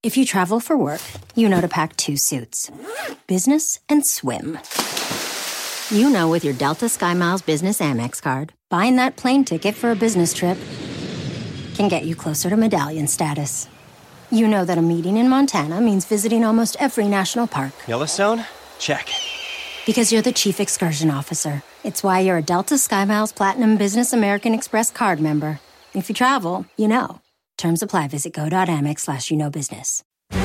If you travel for work, you know to pack 2 suits. Business and swim. You know with your Delta SkyMiles Business Amex card, buying that plane ticket for a business trip can get you closer to medallion status. You know that a meeting in Montana means visiting almost every national park. Yellowstone? Check. Because you're the chief excursion officer. It's why you're a Delta SkyMiles Platinum Business American Express card member. If you travel, you know. Terms apply. Visit go.amex/you-know-business.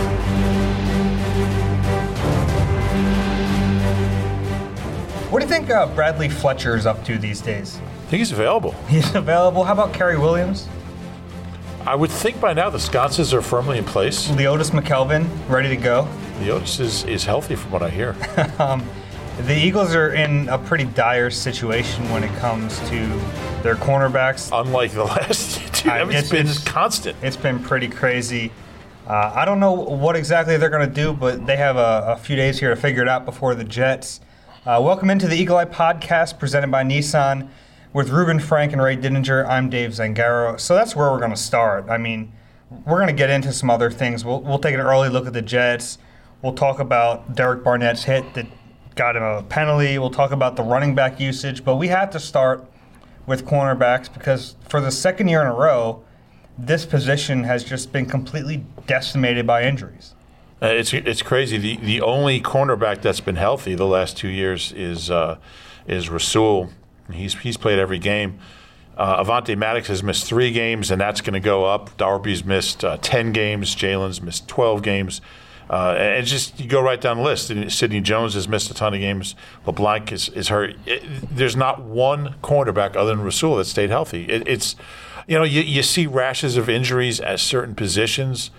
What do you think Bradley Fletcher is up to these days? I think he's available. He's available. How about Kerry Williams? I would think by now the sconces are firmly in place. Leotis McKelvin, ready to go. Leotis is healthy from what I hear. The Eagles are in a pretty dire situation when it comes to their cornerbacks. Unlike the last two, it's been constant. It's been pretty crazy. I don't know what exactly they're going to do, but they have a few days here to figure it out before the Jets. Welcome into the Eagle Eye Podcast presented by Nissan with Ruben Frank and Ray Dininger. I'm Dave Zangaro. So that's where we're going to start. I mean, we're going to get into some other things. We'll take an early look at the Jets. We'll talk about Derek Barnett's hit that got him a penalty. We'll talk about the running back usage. But we have to start with cornerbacks because for the second year in a row, this position has just been completely decimated by injuries. It's crazy. The only cornerback that's been healthy the last 2 years is Rasul. He's played every game. Avonte Maddox has missed 3 games, and that's going to go up. Darby's missed 10 games. Jalen's missed 12 games. And just you go right down the list. Sidney Jones has missed a ton of games. LeBlanc is hurt. There's not one cornerback other than Rasul that stayed healthy. It's you see rashes of injuries at certain positions.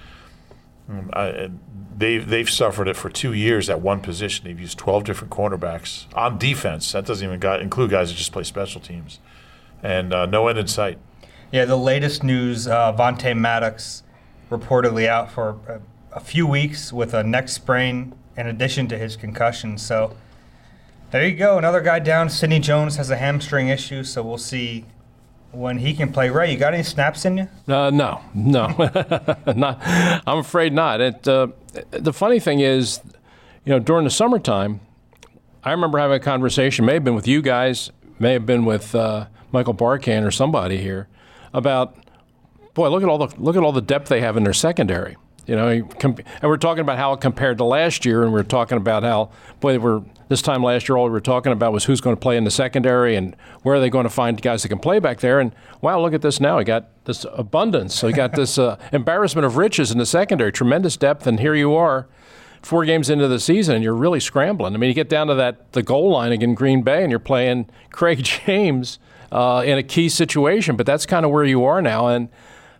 They've suffered it for 2 years at one position. They've used 12 different cornerbacks on defense. That doesn't even include guys that just play special teams. And no end in sight. Yeah, the latest news, Avonte Maddox reportedly out for a few weeks with a neck sprain in addition to his concussion. So there you go. Another guy down. Sidney Jones has a hamstring issue, so we'll see when he can play. Ray, you got any snaps in you? No. Not, I'm afraid not. The funny thing is, during the summertime, I remember having a conversation, may have been with you guys, may have been with Michael Barkan or somebody here, about, boy, look at all the depth they have in their secondary. And we're talking about how it compared to last year, and we're talking about how, this time last year all we were talking about was who's going to play in the secondary and where are they going to find guys that can play back there. And, wow, look at this now. We got this abundance. So we got this embarrassment of riches in the secondary, tremendous depth, and here you are 4 games into the season, and you're really scrambling. I mean, you get down to the goal line against Green Bay, and you're playing Craig James in a key situation, but that's kind of where you are now. And,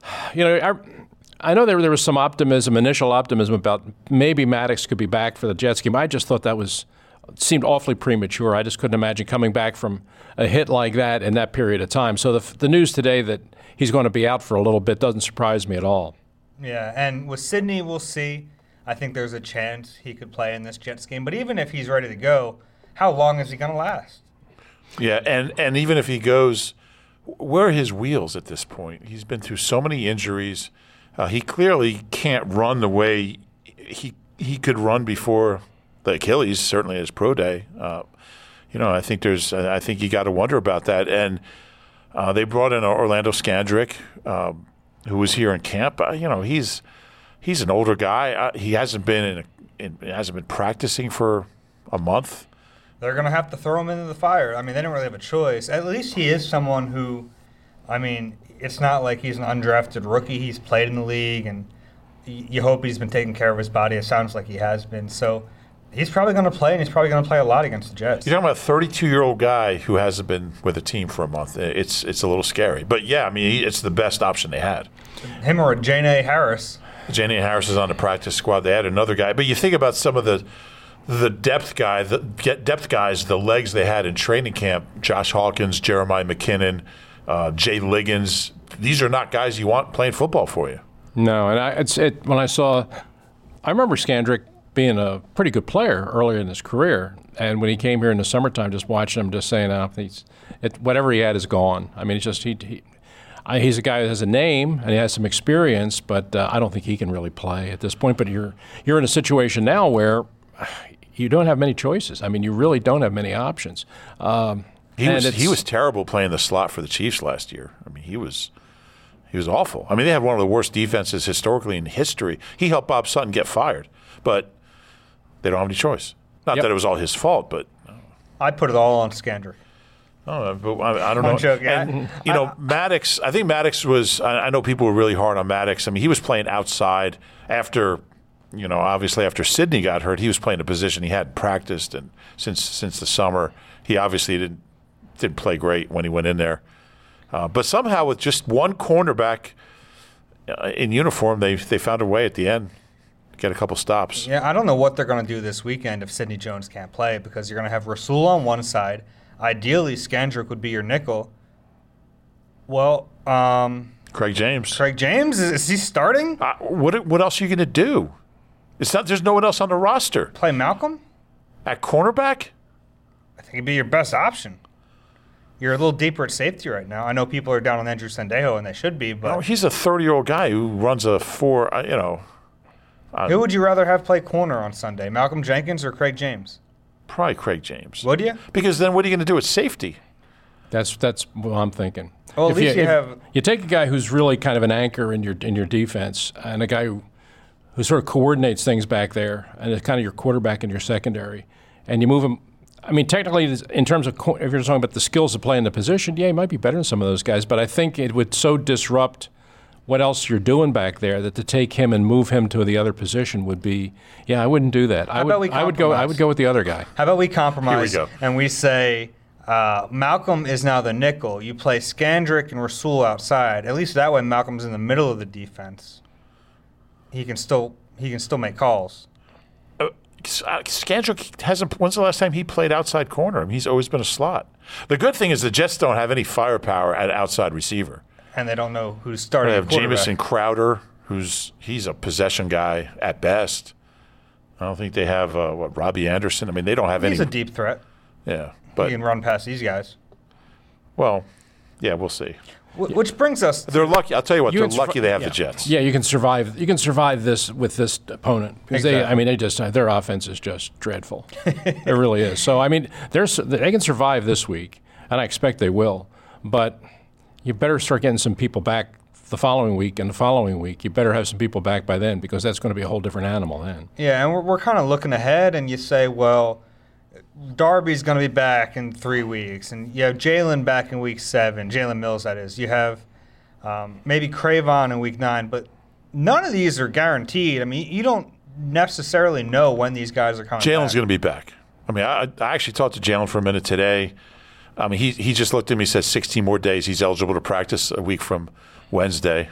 I know there was some initial optimism about maybe Maddox could be back for the Jets game. I just thought seemed awfully premature. I just couldn't imagine coming back from a hit like that in that period of time. So the news today that he's going to be out for a little bit doesn't surprise me at all. Yeah, and with Sidney, we'll see. I think there's a chance he could play in this Jets game. But even if he's ready to go, how long is he going to last? Yeah, and even if he goes, where are his wheels at this point? He's been through so many injuries. He clearly can't run the way he could run before the Achilles, certainly at his pro day. I think you got to wonder about that. And they brought in Orlando Scandrick, who was here in camp. He's an older guy. He hasn't been practicing for a month. They're going to have to throw him into the fire. I mean, they don't really have a choice. At least he is someone who, it's not like he's an undrafted rookie. He's played in the league, and you hope he's been taking care of his body. It sounds like he has been. So he's probably going to play, and he's probably going to play a lot against the Jets. You're talking about a 32-year-old guy who hasn't been with a team for a month. It's a little scary. But, yeah, it's the best option they had. Him or Janae Harris. Janae Harris is on the practice squad. They had another guy. But you think about some of the depth guys, the legs they had in training camp, Josh Hawkins, Jeremiah McKinnon, Jay Liggins. These are not guys you want playing football for you. No, and I remember Scandrick being a pretty good player earlier in his career, and when he came here in the summertime, just watching him, just saying, whatever he had is gone. I mean, it's just He's a guy that has a name and he has some experience, but I don't think he can really play at this point. But you're in a situation now where you don't have many choices. I mean, you really don't have many options. He was terrible playing the slot for the Chiefs last year. I mean, he was awful. I mean, they had one of the worst defenses historically in history. He helped Bob Sutton get fired, but they don't have any choice. Not that it was all his fault, but I'd put it all on Skandrick. Oh, but I don't know. I'm joking. And, Maddox, I think Maddox was – I know people were really hard on Maddox. I mean, he was playing outside after – obviously after Sidney got hurt, he was playing a position he hadn't practiced and since the summer. He obviously didn't play great when he went in there. But somehow with just one cornerback in uniform, they found a way at the end to get a couple stops. Yeah, I don't know what they're going to do this weekend if Sidney Jones can't play, because you're going to have Rasul on one side. Ideally, Skandrick would be your nickel. Well, Craig James. Craig James, is he starting? What else are you going to do? There's no one else on the roster. Play Malcolm? At cornerback? I think he'd be your best option. You're a little deeper at safety right now. I know people are down on Andrew Sendejo, and they should be, but he's a 30-year-old guy who runs a 4. Who would you rather have play corner on Sunday, Malcolm Jenkins or Craig James? Probably Craig James. Would you? Because then what are you going to do at safety? That's what I'm thinking. Well, at least you take a guy who's really kind of an anchor in your defense, and a guy who sort of coordinates things back there, and is kind of your quarterback in your secondary, and you move him. I mean, technically, in terms of if you're talking about the skills to play in the position, yeah, he might be better than some of those guys, but I think it would so disrupt what else you're doing back there that to take him and move him to the other position would be, I wouldn't do that. I would go with the other guy. How about we compromise? Here we go. And we say Malcolm is now the nickel. You play Skandrick and Rasul outside. At least that way, Malcolm's in the middle of the defense. He can still make calls. Skandrick hasn't. When's the last time he played outside corner? I mean, he's always been a slot. The good thing is the Jets don't have any firepower at outside receiver. And they don't know who's starting. They have Jamison Crowder, he's a possession guy at best. I don't think they have Robbie Anderson. I mean, they don't have any. He's a deep threat. Yeah, but he can run past these guys. Well, yeah, we'll see. Which brings us. They're lucky. I'll tell you what. They're lucky they have the Jets. Yeah, you can survive. You can survive this with this opponent because their offense is just dreadful. It really is. So I mean, they can survive this week, and I expect they will. But you better start getting some people back the following week and the following week. You better have some people back by then because that's going to be a whole different animal then. Yeah, and we're kind of looking ahead, and you say, well, Darby's going to be back in 3 weeks, and you have Jalen back in week 7, Jalen Mills, that is. You have maybe Cravon in week 9, but none of these are guaranteed. I mean, you don't necessarily know when these guys are coming back. Jalen's going to be back. I mean, I actually talked to Jalen for a minute today. I mean, he just looked at me and said 16 more days. He's eligible to practice 2 weeks from Wednesday.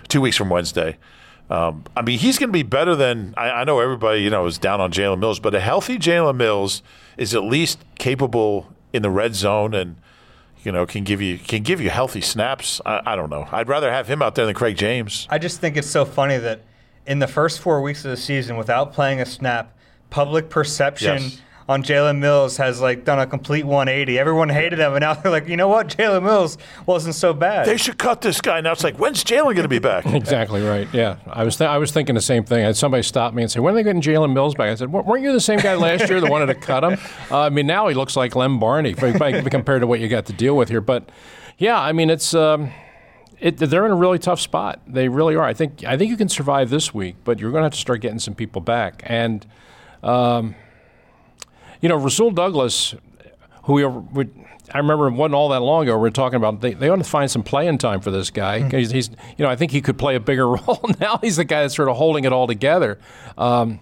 I mean, he's going to be better than I know everybody, is down on Jalen Mills, but a healthy Jalen Mills is at least capable in the red zone and, can give you healthy snaps. I don't know. I'd rather have him out there than Craig James. I just think it's so funny that in the first 4 weeks of the season, without playing a snap, public perception on Jalen Mills has done a complete 180. Everyone hated him, and now they're like, you know what? Jalen Mills wasn't so bad. They should cut this guy. Now it's like, when's Jalen going to be back? Exactly right. Yeah, I was thinking the same thing. I had somebody stop me and say, when are they getting Jalen Mills back? I said, weren't you the same guy last year that wanted to cut him? I mean, now he looks like Lem Barney compared to what you got to deal with here. But yeah, I mean, it's. They're in a really tough spot. They really are. I think you can survive this week, but you're going to have to start getting some people back. And Rasul Douglas, who I remember it wasn't all that long ago, we were talking about they ought to find some playing time for this guy. He's I think he could play a bigger role. Now he's the guy that's sort of holding it all together. I've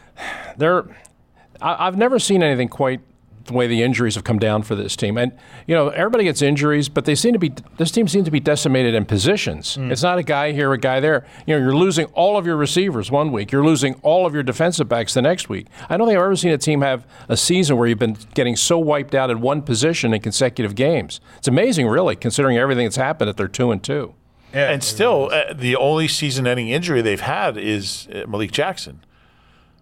never seen anything quite the way the injuries have come down for this team. And, everybody gets injuries, but this team seems to be decimated in positions. It's not a guy here, a guy there. You're losing all of your receivers one week. You're losing all of your defensive backs the next week. I don't think I've ever seen a team have a season where you've been getting so wiped out in one position in consecutive games. It's amazing, really, considering everything that's happened that they're 2-2. Yeah, and still, the only season-ending injury they've had is Malik Jackson.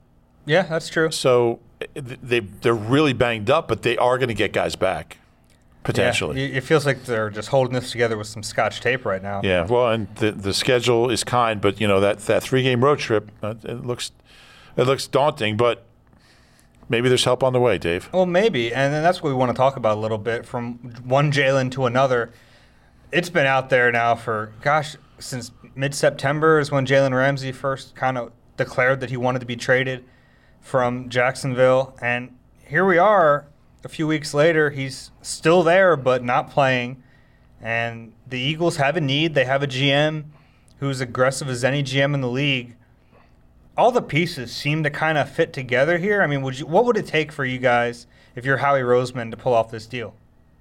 Yeah, that's true. So they're really banged up, but they are going to get guys back. potentially. Yeah, it feels like they're just holding this together with some Scotch tape right now. Yeah, well, and the schedule is kind, but that 3-game road trip, it looks daunting, but maybe there's help on the way, Dave. Well, maybe, and then that's what we want to talk about a little bit. From one Jalen to another, it's been out there now for, since mid-September is when Jalen Ramsey first kind of declared that he wanted to be traded from Jacksonville, and here we are a few weeks later. He's still there but not playing, and the Eagles have a need. They have a GM who's aggressive as any GM in the league. All the pieces seem to kind of fit together here. I mean, what would it take for you guys, if you're Howie Roseman, to pull off this deal?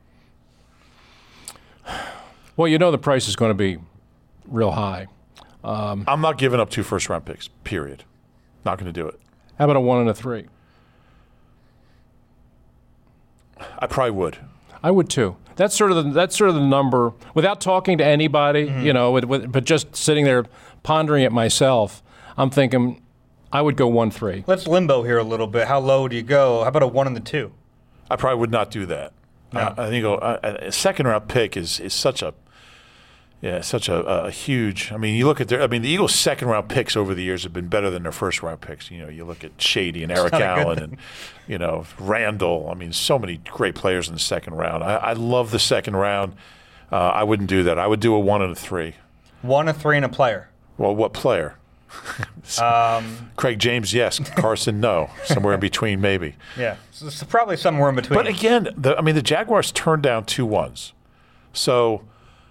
Well, the price is going to be real high. I'm not giving up 2 first-round picks, period. Not going to do it. How about a 1 and a 3? I probably would. I would too. That's sort of the number. Without talking to anybody, but just sitting there pondering it myself, I'm thinking I would go 1-3. Let's limbo here a little bit. How low do you go? How about a 1 and the 2? I probably would not do that. No. I think a second-round pick is such a huge. I mean, you look at the Eagles' second-round picks over the years have been better than their first-round picks. You look at Shady and Eric Allen and Randall. I mean, so many great players in the second round. I love the second round. I wouldn't do that. I would do a 1 and a 3. 1, a 3, and a player. Well, what player? Craig James, yes. Carson, no. Somewhere in between, maybe. Yeah, so probably somewhere in between. But again, the Jaguars turned down 2 1s. So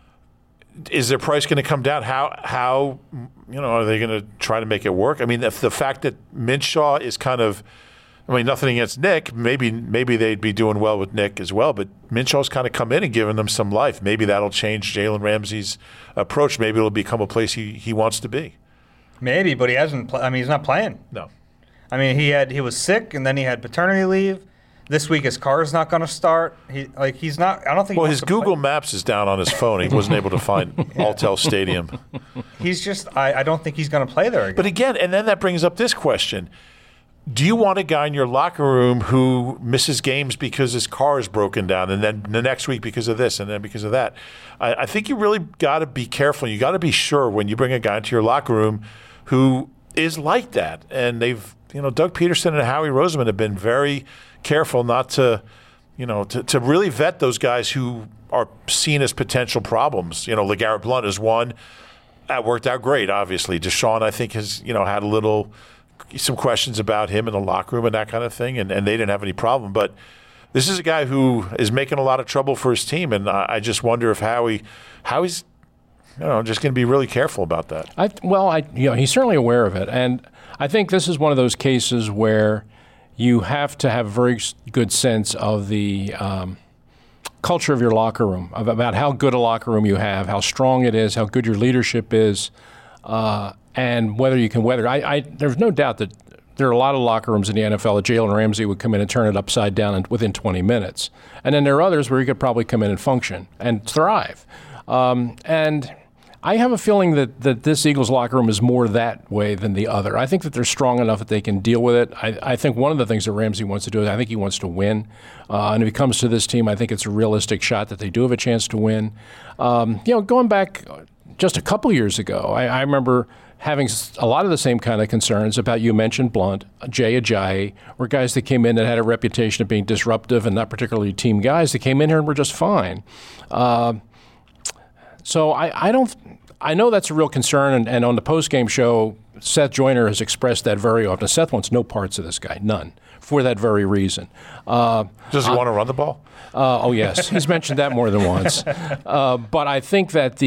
is their price going to come down? How are they going to try to make it work? I mean, if the fact that Minshaw is kind of, nothing against Nick. Maybe they'd be doing well with Nick as well. But Minshaw's kind of come in and given them some life. Maybe that'll change Jalen Ramsey's approach. Maybe it'll become a place he wants to be. Maybe, but he hasn't. He's not playing. No. He was sick, and then he had paternity leave. This week his car is not going to start. He's not. I don't think. Well, his Google Maps is down on his phone. He wasn't able to find Alltel Stadium. He's just. I don't think he's going to play there again. But again, and then that brings up this question: do you want a guy in your locker room who misses games because his car is broken down, and then the next week because of this, and then because of that? I think you really got to be careful. You got to be sure when you bring a guy into your locker room who is like that. And they've, Doug Peterson and Howie Roseman have been very careful not to, to really vet those guys who are seen as potential problems. LeGarrette Blount is one. That worked out great, obviously. Deshaun, I think, has, had some questions about him in the locker room and that kind of thing, and they didn't have any problem. But this is a guy who is making a lot of trouble for his team, and I just wonder if Howie's just going to be really careful about that. He's certainly aware of it, and I think this is one of those cases where you have to have a very good sense of the culture of your locker room, about how good a locker room you have, how strong it is, how good your leadership is, and whether you can weather. There's no doubt that there are a lot of locker rooms in the NFL that Jalen Ramsey would come in and turn it upside down within 20 minutes. And then there are others where he could probably come in and function and thrive. And I have a feeling that this Eagles locker room is more that way than the other. I think that they're strong enough that they can deal with it. I think one of the things that Ramsey wants to do is I think he wants to win. And if he comes to this team, I think it's a realistic shot that they do have a chance to win. Going back just a couple years ago, I remember having a lot of the same kind of concerns about, you mentioned Blount, Jay Ajayi, were guys that came in that had a reputation of being disruptive and not particularly team guys that came in here and were just fine. So I know that's a real concern, and on the post-game show, Seth Joyner has expressed that very often. Seth wants no parts of this guy, none, for that very reason. Does he want to run the ball? Oh, yes. He's mentioned that more than once. But I think that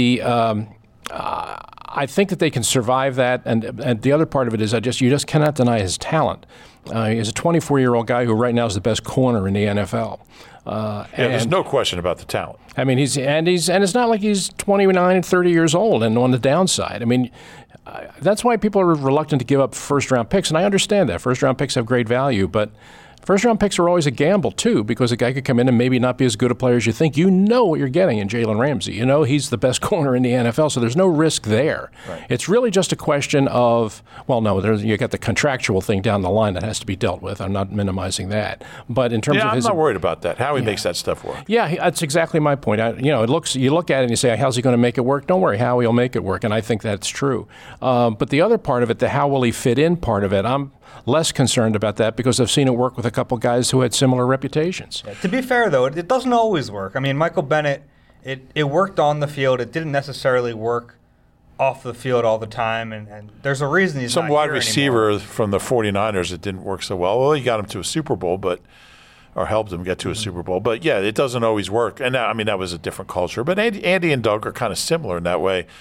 I think that they can survive that, and the other part of it is you just cannot deny his talent. He's a 24-year-old guy who right now is the best corner in the NFL. There's no question about the talent. I mean, it's not like he's 29, 30 years old and on the downside. I mean, that's why people are reluctant to give up first-round picks, and I understand that. First-round picks have great value, but First-round picks are always a gamble, too, because a guy could come in and maybe not be as good a player as you think. You know what you're getting in Jalen Ramsey. You know he's the best corner in the NFL, so there's no risk there. Right. It's really just a question of, well, no, you got the contractual thing down the line that has to be dealt with. I'm not minimizing that. But in terms of his... I'm not worried about that. How he makes that stuff work. Yeah, that's exactly my point. You look at it and you say, how's he going to make it work? Don't worry, Howie will make it work, and I think that's true. But the other part of it, the how will he fit in part of it, I'm less concerned about that because I've seen it work with a couple guys who had similar reputations. Yeah, to be fair, though, it doesn't always work. I mean, Michael Bennett, it worked on the field. It didn't necessarily work off the field all the time, and there's a reason he's some not wide here receiver anymore. From the 49ers, it didn't work so well. Well, he got him to a Super Bowl, or helped him get to a Super Bowl. But, yeah, it doesn't always work. And, that was a different culture. But Andy and Doug are kind of similar in that way.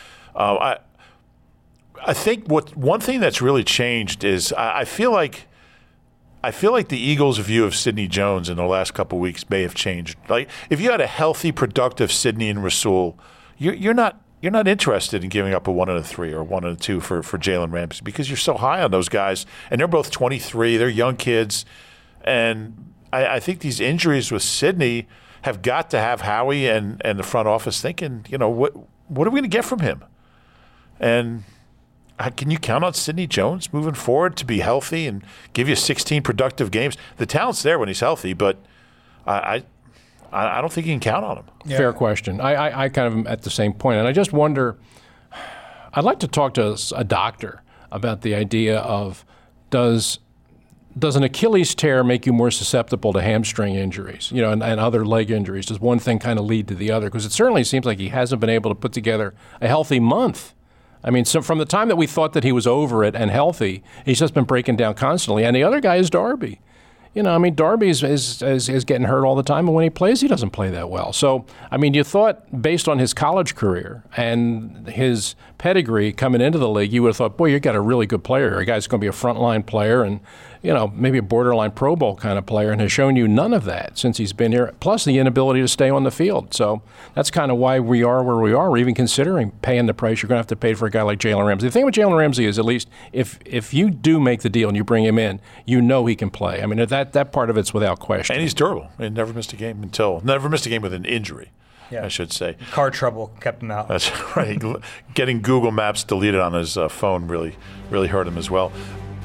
I think one thing that's really changed is I feel like the Eagles' view of Sidney Jones in the last couple of weeks may have changed. Like if you had a healthy, productive Sidney and Rasul, you're not interested in giving up a 1 and a 3 or 1 and a 2 for Jalen Ramsey because you're so high on those guys, and they're both 23. They're young kids, and I think these injuries with Sidney have got to have Howie and the front office thinking, what are we going to get from him, and can you count on Sidney Jones moving forward to be healthy and give you 16 productive games? The talent's there when he's healthy, but I don't think you can count on him. Yeah. Fair question. I kind of am at the same point, and I just wonder, I'd like to talk to a doctor about the idea of does an Achilles tear make you more susceptible to hamstring injuries, and other leg injuries? Does one thing kind of lead to the other? Because it certainly seems like he hasn't been able to put together a healthy month. I mean, so from the time that we thought that he was over it and healthy, he's just been breaking down constantly. And the other guy is Darby. Darby is getting hurt all the time, and when he plays, he doesn't play that well. So, you thought based on his college career and his pedigree coming into the league, you would have thought, boy, you got a really good player. A guy's going to be a frontline player and, maybe a borderline Pro Bowl kind of player, and has shown you none of that since he's been here, plus the inability to stay on the field. So that's kind of why we are where we are. We're even considering paying the price you're going to have to pay for a guy like Jalen Ramsey. The thing with Jalen Ramsey is, at least if you do make the deal and you bring him in, he can play. That part of it's without question. And he's durable. He never missed a game with an injury. Yeah. I should say. Car trouble kept him out. That's right. Getting Google Maps deleted on his phone really hurt him as well.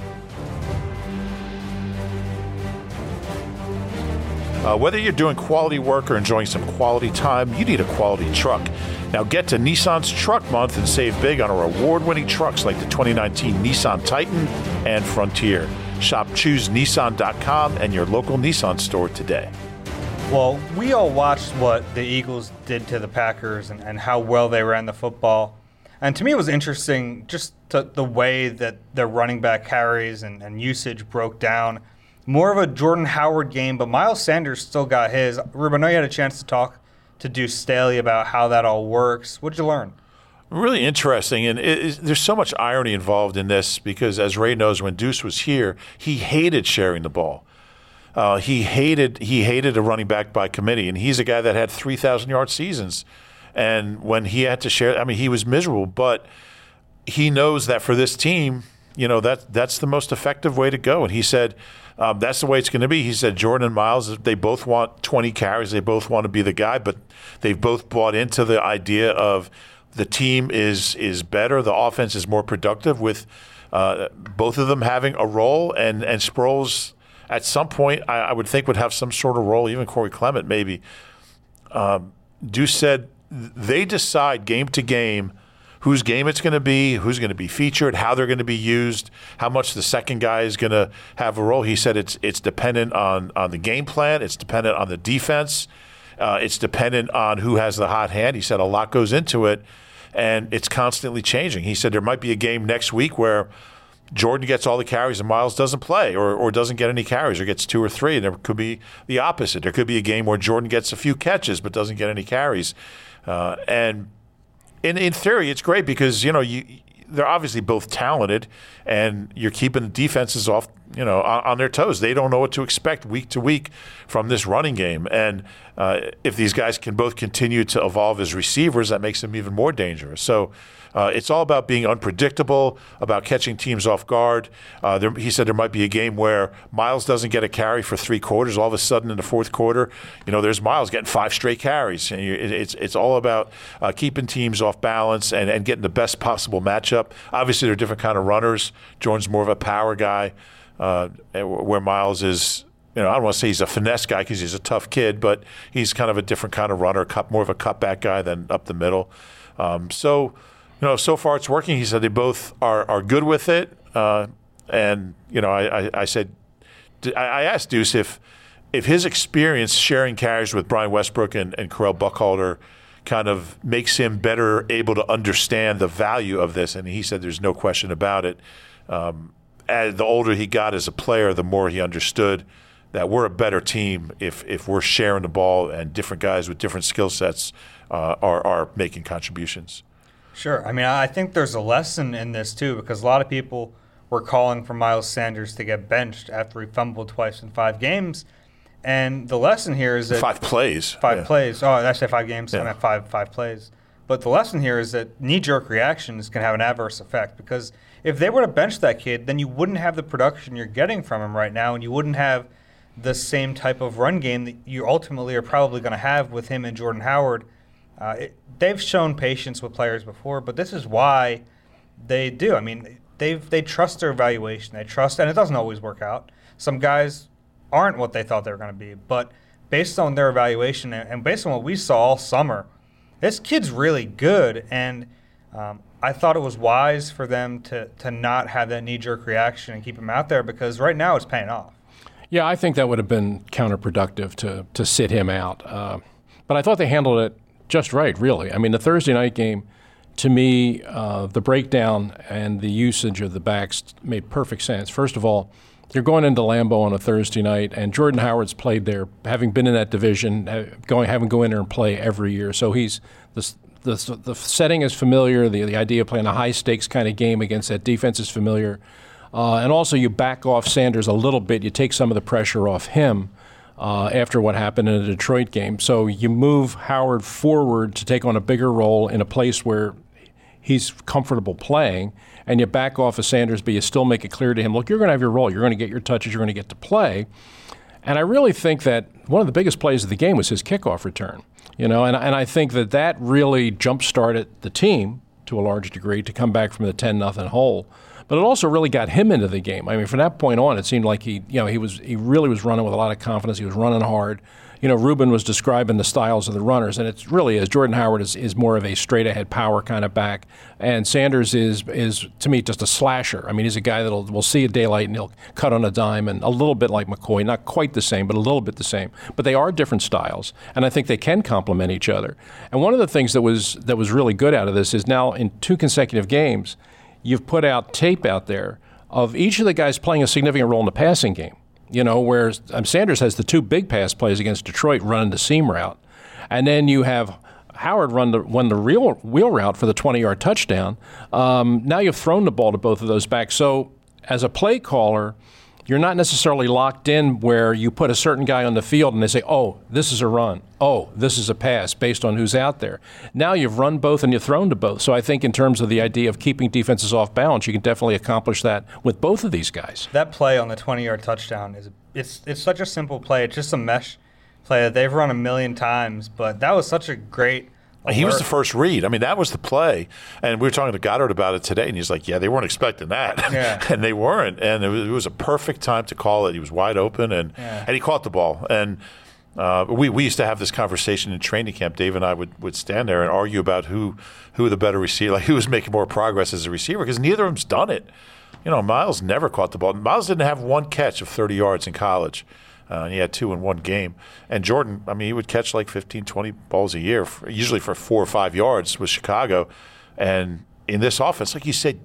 Whether you're doing quality work or enjoying some quality time, you need a quality truck. Now get to Nissan's Truck Month and save big on our award-winning trucks like the 2019 Nissan Titan and Frontier. Shop ChooseNissan.com and your local Nissan store today. Well, we all watched what the Eagles did to the Packers and how well they ran the football. And to me, it was interesting just the way that their running back carries and usage broke down. More of a Jordan Howard game, but Miles Sanders still got his. Rube, I know you had a chance to talk to Deuce Staley about how that all works. What did you learn? Really interesting, and there's so much irony involved in this because, as Ray knows, when Deuce was here, he hated sharing the ball. He hated a running back by committee, and he's a guy that had 3,000-yard seasons. And when he had to share, he was miserable. But he knows that for this team, that's the most effective way to go. And he said that's the way it's going to be. He said Jordan and Miles, they both want 20 carries. They both want to be the guy, but they've both bought into the idea of the team is better. The offense is more productive with both of them having a role. And Sproles, at some point, I would think would have some sort of role, even Corey Clement maybe. Deuce said they decide game to game whose game it's going to be, who's going to be featured, how they're going to be used, how much the second guy is going to have a role. He said it's dependent on the game plan. It's dependent on the defense. It's dependent on who has the hot hand. He said a lot goes into it, and it's constantly changing. He said there might be a game next week where Jordan gets all the carries and Miles doesn't play or doesn't get any carries or gets 2 or 3. And there could be the opposite. There could be a game where Jordan gets a few catches but doesn't get any carries. And in theory, it's great because, they're obviously both talented and you're keeping the defenses off on their toes. They don't know what to expect week to week from this running game. And if these guys can both continue to evolve as receivers, that makes them even more dangerous. So it's all about being unpredictable, about catching teams off guard. He said there might be a game where Miles doesn't get a carry for 3 quarters. All of a sudden in the fourth quarter, there's Miles getting 5 straight carries. And it's all about keeping teams off balance and getting the best possible matchup. Obviously, they're different kind of runners. Jordan's more of a power guy, where Miles is, I don't want to say he's a finesse guy because he's a tough kid, but he's kind of a different kind of runner, more of a cutback guy than up the middle. So far it's working. He said they both are good with it. I asked Deuce if his experience sharing carries with Brian Westbrook and Correll Buckhalter kind of makes him better able to understand the value of this. And he said there's no question about it. As the older he got as a player, the more he understood that we're a better team if we're sharing the ball and different guys with different skill sets are making contributions. Sure. I mean, I think there's a lesson in this, too, because a lot of people were calling for Miles Sanders to get benched after he fumbled twice in 5 games. And the lesson here is that 5 plays. 5 plays. Oh, I said 5 games. Yeah. I meant five plays. But the lesson here is that knee-jerk reactions can have an adverse effect, because if they were to bench that kid, then you wouldn't have the production you're getting from him right now, and you wouldn't have the same type of run game that you ultimately are probably going to have with him and Jordan Howard. They've shown patience with players before, but this is why they do. I mean, they trust their evaluation. They trust, and it doesn't always work out. Some guys aren't what they thought they were going to be, but based on their evaluation and based on what we saw all summer, this kid's really good, and I thought it was wise for them to not have that knee-jerk reaction and keep him out there, because right now it's paying off. Yeah, I think that would have been counterproductive to sit him out. But I thought they handled it just right, really. I mean, the Thursday night game, to me, the breakdown and the usage of the backs made perfect sense. First of all, you're going into Lambeau on a Thursday night, and Jordan Howard's played there, having been in that division, having go in there and play every year. So he's the setting is familiar. The idea of playing a high stakes kind of game against that defense is familiar, and also you back off Sanders a little bit. You take some of the pressure off him. After what happened in the Detroit game. So you move Howard forward to take on a bigger role in a place where he's comfortable playing, and you back off of Sanders, but you still make it clear to him, look, you're going to have your role. You're going to get your touches. You're going to get to play. And I really think that one of the biggest plays of the game was his kickoff return. And I think that really jump-started the team to a large degree to come back from the 10-0 hole. But it also really got him into the game. I mean, from that point on, it seemed like he really was running with a lot of confidence. He was running hard. Ruben was describing the styles of the runners, and it really is. Jordan Howard is more of a straight-ahead power kind of back, and Sanders is to me just a slasher. I mean, he's a guy that will see a daylight and he'll cut on a dime, and a little bit like McCoy, not quite the same, but a little bit the same. But they are different styles, and I think they can complement each other. And one of the things that was really good out of this is now in 2 consecutive games, you've put out tape out there of each of the guys playing a significant role in the passing game. Where Sanders has the 2 big pass plays against Detroit running the seam route. And then you have Howard run the real wheel route for the 20-yard touchdown. Now you've thrown the ball to both of those backs. So as a play caller, you're not necessarily locked in where you put a certain guy on the field and they say, oh, this is a run. Oh, this is a pass based on who's out there. Now you've run both and you've thrown to both. So I think in terms of the idea of keeping defenses off balance, you can definitely accomplish that with both of these guys. That play on the 20-yard touchdown, it's such a simple play. It's just a mesh play that they've run a million times, but that was such a great alert. He was the first read. I mean, that was the play. And we were talking to Goddard about it today, and he's like, yeah, they weren't expecting that. Yeah. And they weren't. And it was a perfect time to call it. He was wide open, and he caught the ball. And we used to have this conversation in training camp. Dave and I would stand there and argue about who the better receiver, like who was making more progress as a receiver, because neither of them's done it. Miles never caught the ball. Miles didn't have 1 catch of 30 yards in college. He had 2 in 1 game. And Jordan, I mean, he would catch like 15, 20 balls a year, usually for 4 or 5 yards with Chicago. And in this offense, like you said,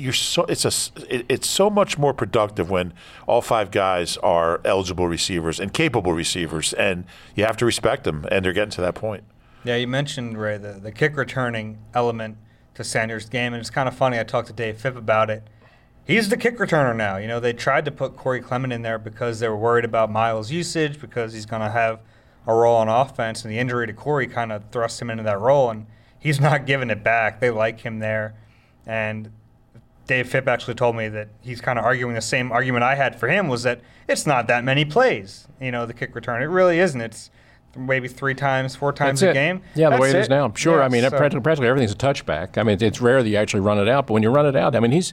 it's so much more productive when all 5 guys are eligible receivers and capable receivers, and you have to respect them, and they're getting to that point. Yeah, you mentioned, Ray, the kick returning element to Sanders' game, and it's kind of funny. I talked to Dave Phipp about it, he's the kick returner now. You know, they tried to put Corey Clement in there because they were worried about Miles' usage because he's going to have a role on offense, and the injury to Corey kind of thrust him into that role, and he's not giving it back. They like him there, and Dave Phipp actually told me that he's kind of arguing the same argument I had for him, was that it's not that many plays, you know, the kick return. It really isn't. It's maybe 3 times, 4 times a game. Yeah, That's the way it is now. Sure, yeah, I mean, practically everything's a touchback. I mean, it's rare that you actually run it out, but when you run it out, I mean,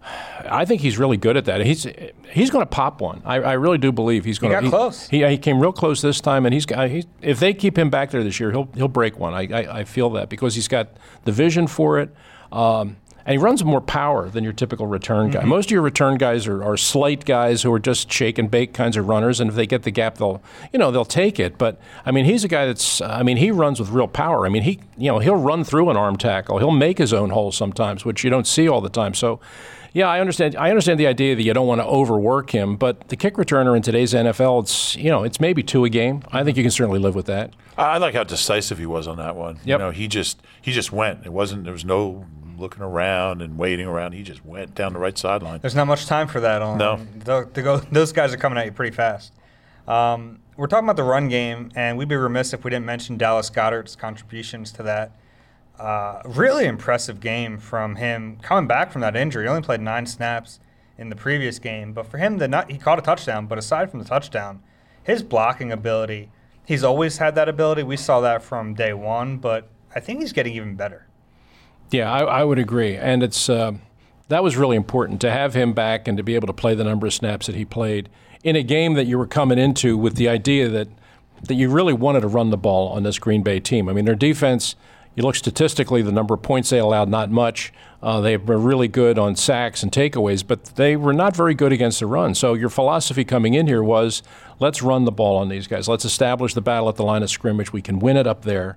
I think he's really good at that. He's going to pop one. I really do believe he's going to. He got close. He came real close this time, and if they keep him back there this year, he'll break one. I feel that because he's got the vision for it. And he runs more power than your typical return guy. Most of your return guys are slight guys who are just shake and bake kinds of runners, and if they get the gap, they'll take it. But I mean, he's a guy he runs with real power. I mean, he'll run through an arm tackle. He'll make his own hole sometimes, which you don't see all the time. So, yeah, I understand the idea that you don't want to overwork him, but the kick returner in today's NFL, it's maybe 2 a game. I think you can certainly live with that. I like how decisive he was on that one. Yep. You know, he just went. There was no looking around and waiting around. He just went down the right sideline. There's not much time for that. No. Those guys are coming at you pretty fast. We're talking about the run game, and we'd be remiss if we didn't mention Dallas Goedert's contributions to that. Really impressive game from him coming back from that injury. He only played 9 snaps in the previous game, but for him, he caught a touchdown. But aside from the touchdown, his blocking ability, he's always had that ability. We saw that from day one, but I think he's getting even better. Yeah, I would agree, and that was really important to have him back and to be able to play the number of snaps that he played in a game that you were coming into with the idea that you really wanted to run the ball on this Green Bay team. I mean, their defense, you look statistically, the number of points they allowed, not much. They were really good on sacks and takeaways, but they were not very good against the run. So your philosophy coming in here was, let's run the ball on these guys. Let's establish the battle at the line of scrimmage. We can win it up there.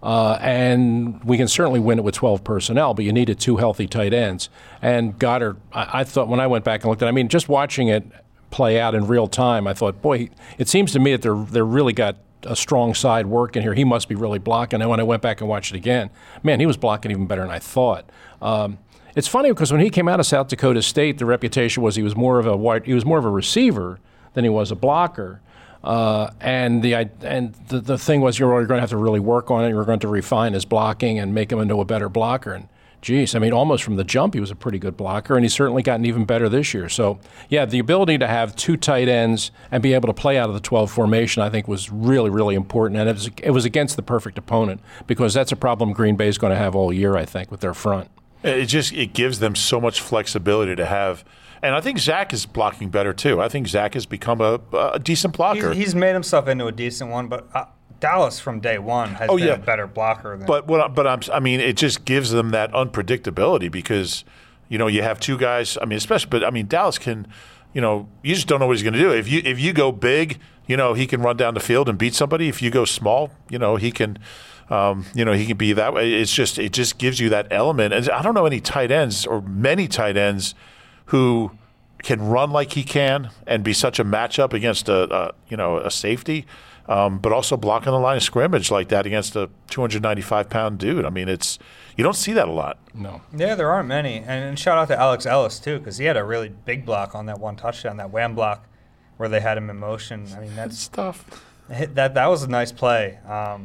And we can certainly win it with 12 personnel, but you needed 2 healthy tight ends. And Goedert, I thought when I went back and looked at it, I mean, just watching it play out in real time, I thought, boy, it seems to me that they're really got a strong side working here. He must be really blocking. And when I went back and watched it again, man, he was blocking even better than I thought. It's funny because when he came out of South Dakota State, the reputation was he was more of a receiver than he was a blocker. And the thing was you're going to have to really work on it. You're going to refine his blocking and make him into a better blocker. And geez, I mean, almost from the jump, he was a pretty good blocker, and he's certainly gotten even better this year. So, yeah, the ability to have 2 tight ends and be able to play out of the 12 formation, I think, was really, really important. And it was against the perfect opponent because that's a problem Green Bay is going to have all year, I think, with their front. It gives them so much flexibility to have. And I think Zach is blocking better, too. I think Zach has become a decent blocker. He's made himself into a decent one, but Dallas from day one has been a better blocker. I mean, it just gives them that unpredictability because, you have 2 guys. I mean, Dallas can, you just don't know what he's going to do. If you go big, he can run down the field and beat somebody. If you go small, he can. He can be that way. It just gives you that element. And I don't know any tight ends or many tight ends who can run like he can and be such a matchup against a safety, but also blocking the line of scrimmage like that against a 295-pound dude. I mean, you don't see that a lot. No. Yeah, there aren't many. And shout out to Alex Ellis, too, because he had a really big block on that one touchdown, that wham block where they had him in motion. I mean, that's tough. That was a nice play.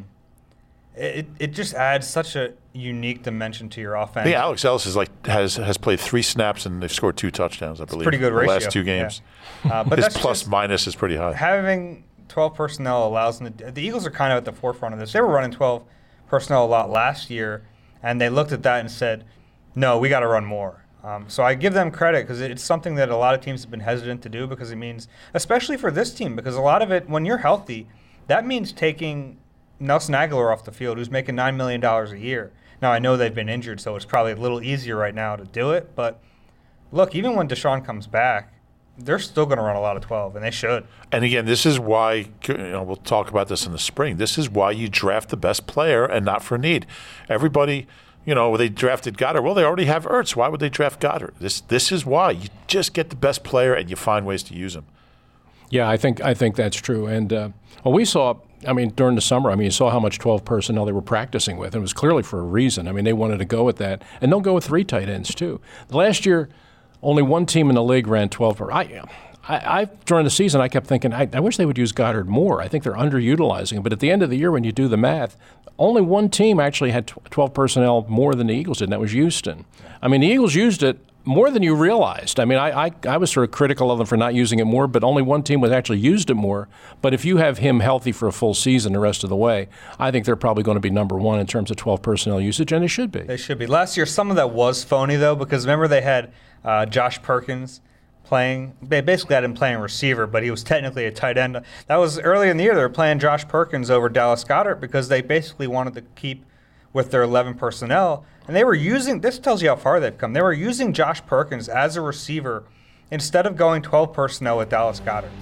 It just adds such a unique dimension to your offense. I think Alex Ellis has played 3 snaps and they've scored 2 touchdowns, I believe. Pretty good ratio. The last 2 games. Yeah. But his plus minus is pretty high. Having 12 personnel allows them the Eagles are kind of at the forefront of this. They were running 12 personnel a lot last year, and they looked at that and said, no, we got to run more. So I give them credit because it's something that a lot of teams have been hesitant to do because it means, especially for this team, because a lot of it, when you're healthy, that means taking Nelson Aguilar off the field, who's making $9 million a year. Now, I know they've been injured, so it's probably a little easier right now to do it. But, look, even when Deshaun comes back, they're still going to run a lot of 12, and they should. And, again, this is why we'll talk about this in the spring. This is why you draft the best player and not for need. Everybody, they drafted Goddard. Well, they already have Ertz. Why would they draft Goddard? This is why. You just get the best player, and you find ways to use him. Yeah, I think that's true. And we saw – during the summer, you saw how much 12 personnel they were practicing with. And it was clearly for a reason. They wanted to go with that. And they'll go with 3 tight ends, too. Last year, only one team in the league ran 12 I during the season, I kept thinking, I wish they would use Goddard more. I think they're underutilizing him. But at the end of the year, when you do the math, only one team actually had 12 personnel more than the Eagles did, and that was Houston. I mean, the Eagles used it more than you realized. I mean, I was sort of critical of them for not using it more, but only one team was actually used it more. But if you have him healthy for a full season the rest of the way, I think they're probably going to be number one in terms of 12 personnel usage, and they should be. They should be. Last year, some of that was phony, though, because remember they had Josh Perkins playing. They basically had him playing receiver, but he was technically a tight end. That was early in the year. They were playing Josh Perkins over Dallas Goedert because they basically wanted to keep with their 11 personnel. And they were using, this tells you how far they've come, they were using Josh Perkins as a receiver instead of going 12 personnel with Dallas Goedert.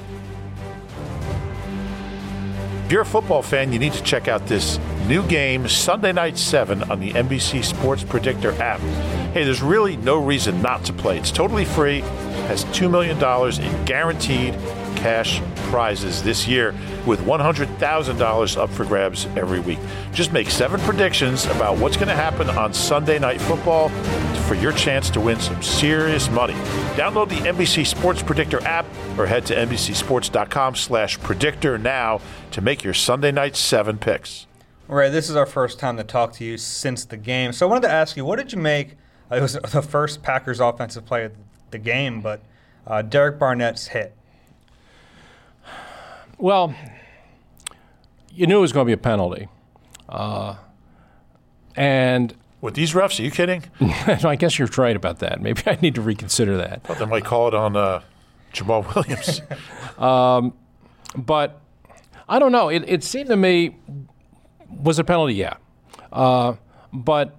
If you're a football fan, you need to check out this new game, Sunday Night 7, on the NBC Sports Predictor app. Hey, there's really no reason not to play. It's totally free, has $2 million in guaranteed cash prizes this year, with $100,000 up for grabs every week. Just make 7 predictions about what's going to happen on Sunday Night Football for your chance to win some serious money. Download the NBC Sports Predictor app or head to NBCSports.com/predictor now to make your Sunday Night 7 picks. All right, this is our first time to talk to you since the game. So I wanted to ask you, what did you make? It was the first Packers offensive play of the game, but Derek Barnett's hit. Well, you knew it was going to be a penalty. And with these refs, are you kidding? I guess you're right about that. Maybe I need to reconsider that. They might call it on Jamal Williams. But I don't know. It seemed to me, was a penalty? Yeah. But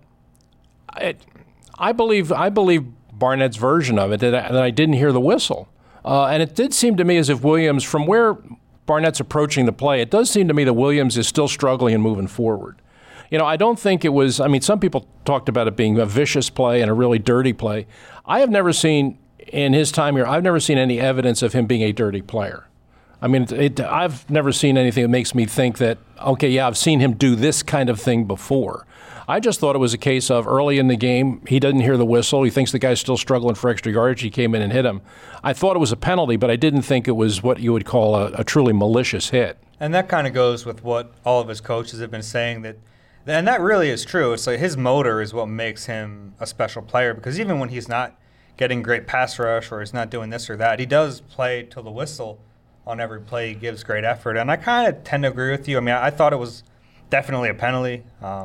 I believe Barnett's version of it, that I didn't hear the whistle. And it did seem to me as if Williams, from where Barnett's approaching the play, it does seem to me that Williams is still struggling and moving forward. You know, I don't think it was, I mean, some people talked about it being a vicious play and a really dirty play. I have never seen, in his time here, I've never seen any evidence of him being a dirty player. I mean, I've never seen anything that makes me think that, okay, yeah, I've seen him do this kind of thing before. I just thought it was a case of early in the game, he doesn't hear the whistle. He thinks the guy's still struggling for extra yardage. He came in and hit him. I thought it was a penalty, but I didn't think it was what you would call a truly malicious hit. And that kind of goes with what all of his coaches have been saying, and that really is true. It's like his motor is what makes him a special player, because even when he's not getting great pass rush or he's not doing this or that, he does play till the whistle on every play. He gives great effort. And I kind of tend to agree with you. I mean, I thought it was definitely a penalty.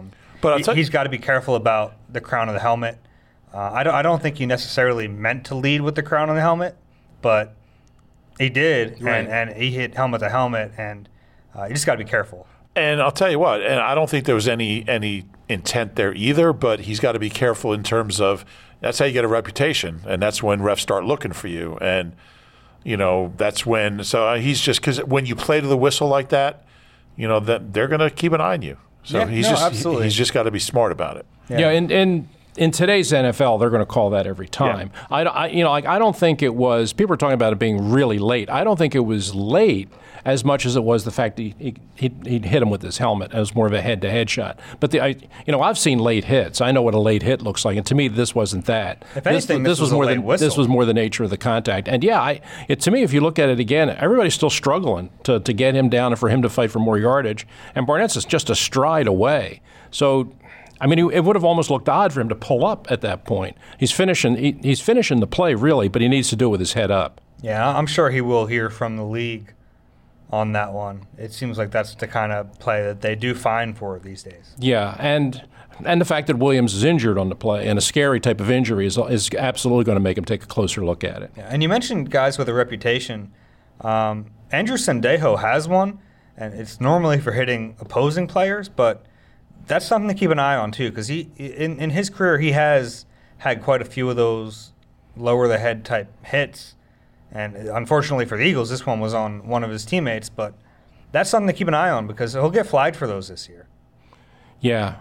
But he's got to be careful about the crown of the helmet. I don't think he necessarily meant to lead with the crown of the helmet, but he did, right. and he hit helmet to helmet, and you just got to be careful. And I'll tell you what, and I don't think there was any intent there either, but he's got to be careful in terms of that's how you get a reputation, and that's when refs start looking for you. And, you know, that's when – so he's just – because when you play to the whistle like that, you know, that they're going to keep an eye on you. So he's just got to be smart about it. Yeah, in today's NFL, they're going to call that every time. Yeah. I don't think it was. People are talking about it being really late. I don't think it was late as much as it was the fact that he hit him with his helmet. It was more of a head-to-head shot. But I've seen late hits. I know what a late hit looks like, and to me, this wasn't that. If anything, this was more this was more the nature of the contact. And to me, if you look at it again, everybody's still struggling to get him down and for him to fight for more yardage. And Barnett's is just a stride away. So, I mean, it would have almost looked odd for him to pull up at that point. He's finishing the play, really, but he needs to do it with his head up. Yeah, I'm sure he will hear from the league on that one. It seems like that's the kind of play that they do fine for these days. Yeah, and the fact that Williams is injured on the play, and a scary type of injury, is absolutely going to make him take a closer look at it. Yeah, and you mentioned guys with a reputation. Andrew Sendejo has one, and it's normally for hitting opposing players, but that's something to keep an eye on too, because he in his career he has had quite a few of those lower the head type hits. And unfortunately for the Eagles, this one was on one of his teammates. But that's something to keep an eye on because he'll get flagged for those this year. Yeah,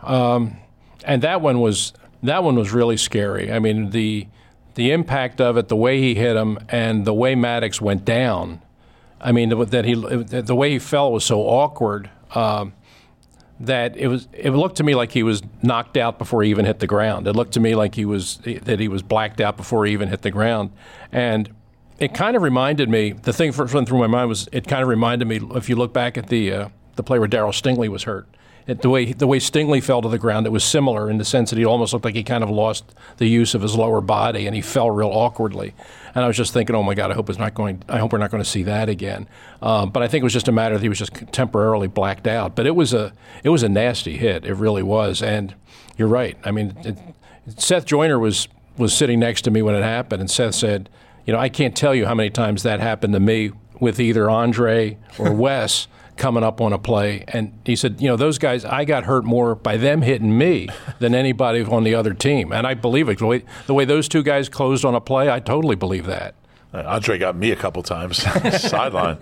and that one was really scary. I mean, the impact of it, the way he hit him, and the way Maddox went down. I mean, the way he fell was so awkward. that it looked to me like he was knocked out before he even hit the ground. It looked to me like he was blacked out before he even hit the ground. And it kind of reminded me, the thing first went through my mind was, it kind of reminded me, if you look back at the play where Darryl Stingley was hurt, the way Stingley fell to the ground, it was similar in the sense that he almost looked like he kind of lost the use of his lower body and he fell real awkwardly. And I was just thinking, oh my God, I hope we're not going to see that again. But I think it was just a matter that he was just temporarily blacked out. But it was a nasty hit. It really was. And you're right. I mean, Seth Joyner was sitting next to me when it happened, and Seth said, I can't tell you how many times that happened to me with either Andre or Wes coming up on a play. And he said, those guys, I got hurt more by them hitting me than anybody on the other team. And I believe it. The way those two guys closed on a play, I totally believe that. Andre got me a couple times, sideline.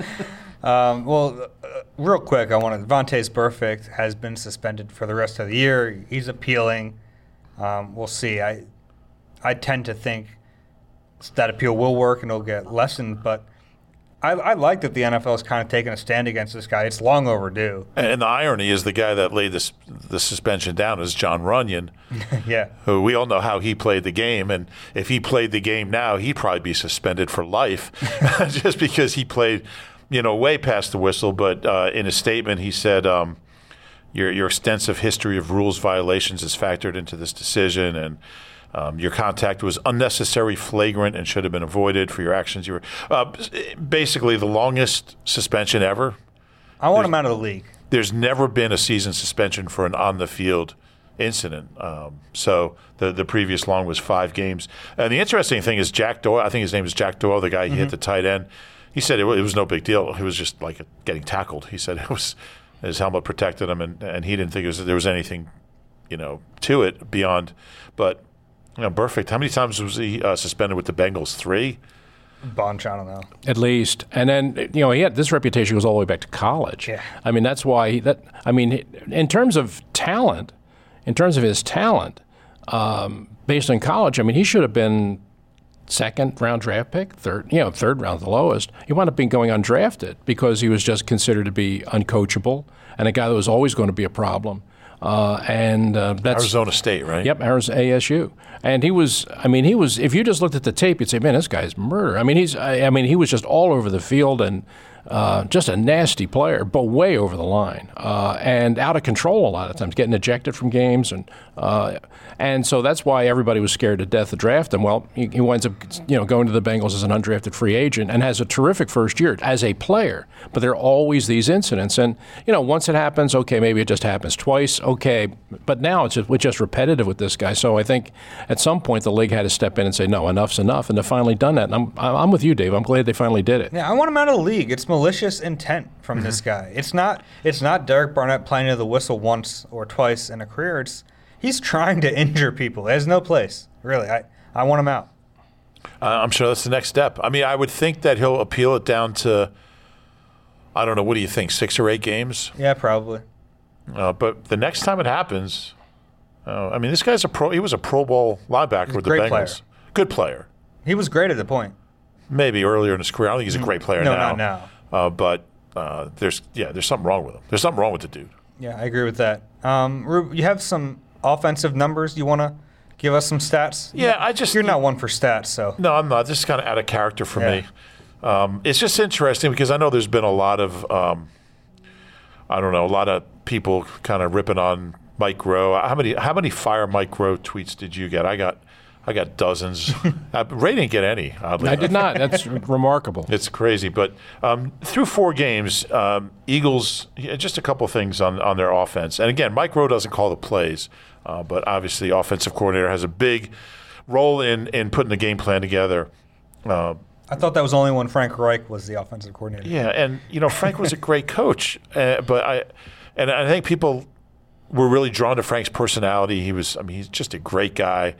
Real quick, Vontaze Burfict has been suspended for the rest of the year. He's appealing. We'll see. I tend to think that appeal will work and it'll get lessened, but I like that the NFL is kind of taking a stand against this guy. It's long overdue. And the irony is the guy that laid the suspension down is Jon Runyan, yeah, who we all know how he played the game. And if he played the game now, he'd probably be suspended for life just because he played, way past the whistle. But in a statement, he said, your extensive history of rules violations is factored into this decision, and your contact was unnecessary, flagrant, and should have been avoided for your actions. You were basically the longest suspension ever. I want him out of the league. There's never been a season suspension for an on-the-field incident. So the previous long was 5 games. And the interesting thing is Jack Doyle, I think his name is Jack Doyle, the guy he hit the tight end. He said it was no big deal. It was just like getting tackled. He said his helmet protected him, and he didn't think there was anything, to it beyond. But Burfict, how many times was he suspended with the Bengals? 3? Bunch, I don't know. At least. And then, he had this reputation goes all the way back to college. Yeah. I mean, that's why in terms of his talent, based on college, he should have been second-round draft pick, third round, the lowest. He wound up being going undrafted because he was just considered to be uncoachable and a guy that was always going to be a problem. That's Arizona State, right? Yep, ASU. And he was, if you just looked at the tape, you'd say, man, this guy's murder. He was just all over the field and just a nasty player, but way over the line and out of control a lot of times, getting ejected from games. And so that's why everybody was scared to death to draft him. Well, he winds up, going to the Bengals as an undrafted free agent and has a terrific first year as a player. But there are always these incidents. And, once it happens, okay, maybe it just happens twice, okay. But now it's just repetitive with this guy. So I think at some point the league had to step in and say, no, enough's enough. And they've finally done that. And I'm with you, Dave. I'm glad they finally did it. Yeah, I want him out of the league. It's malicious intent from this guy. It's not Derek Barnett playing to the whistle once or twice in a career. He's trying to injure people. There's no place, really. I want him out. I'm sure that's the next step. I would think that he'll appeal it down to, I don't know, what do you think, 6 or 8 games? Yeah, probably. But the next time it happens, this guy's he was a Pro Bowl linebacker with the Bengals. Player. Good player. He was great at the point. Maybe earlier in his career. I don't think he's a great player now. No, not now. But there's something wrong with him. There's something wrong with the dude. Yeah, I agree with that. Rube, you have some offensive numbers. You want to give us some stats? Yeah, You're not one for stats, so. No, I'm not. This is kind of out of character for me. It's just interesting because I know there's been a lot of, a lot of people kind of ripping on Mike Groh. How many fire Mike Groh tweets did you get? I got dozens. Ray didn't get any, oddly I enough. did not. That's remarkable. It's crazy. But through 4 games, Eagles, just a couple things on their offense. And again, Mike Groh doesn't call the plays, but obviously the offensive coordinator has a big role in putting the game plan together. I thought that was only when Frank Reich was the offensive coordinator. Yeah, and Frank was a great coach, but I think people were really drawn to Frank's personality. He's just a great guy.